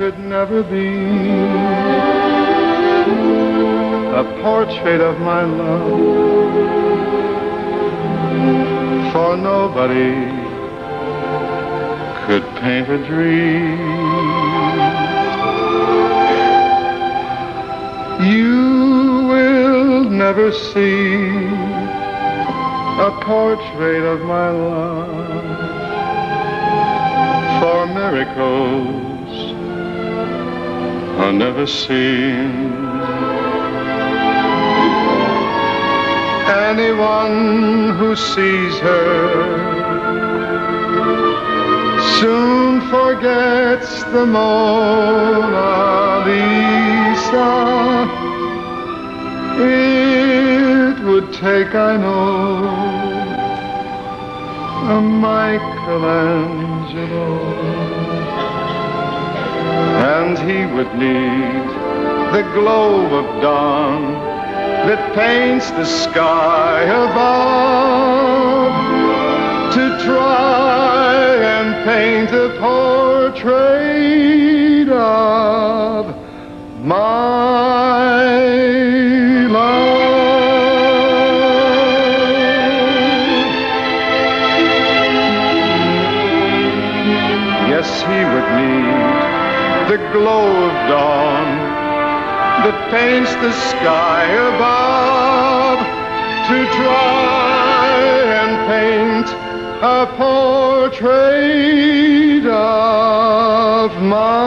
could never be a portrait of my love, for nobody could paint a dream. You will never see a portrait of my love, for miracles are never seen. Anyone who sees her soon forgets the Mona Lisa. It would take, I know, a Michelangelo, and he would need the glow of dawn that paints the sky above to try and paint a portrait of my love. Yes, he would need the glow of dawn that paints the sky above to try and paint a portrait of my